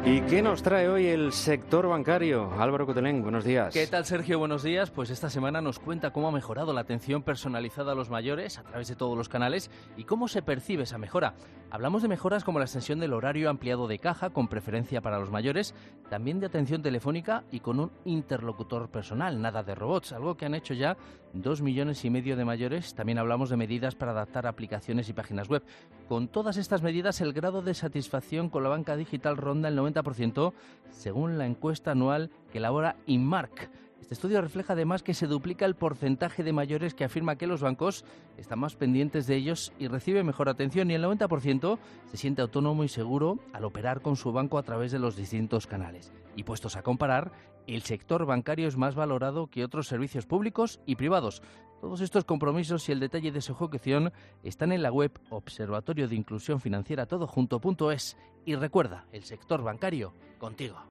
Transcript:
¿Y qué nos trae hoy el sector bancario? Álvaro Cotelén, buenos días. ¿Qué tal, Sergio? Buenos días. Pues esta semana nos cuenta cómo ha mejorado la atención personalizada a los mayores a través de todos los canales y cómo se percibe esa mejora. Hablamos de mejoras como la extensión del horario ampliado de caja con preferencia para los mayores, también de atención telefónica y con un interlocutor personal, nada de robots, algo que han hecho ya 2,5 millones de mayores. También hablamos de medidas para adaptar aplicaciones y páginas web. Con todas estas medidas, el grado de satisfacción con la banca digital ronda el 90%, según la encuesta anual que elabora Inmark. Este estudio refleja además que se duplica el porcentaje de mayores que afirma que los bancos están más pendientes de ellos y reciben mejor atención, y el 90% se siente autónomo y seguro al operar con su banco a través de los distintos canales. Y puestos a comparar, el sector bancario es más valorado que otros servicios públicos y privados. Todos estos compromisos y el detalle de su ejecución están en la web Observatorio de Inclusión Financiera todojunto.es. Y recuerda, el sector bancario, contigo.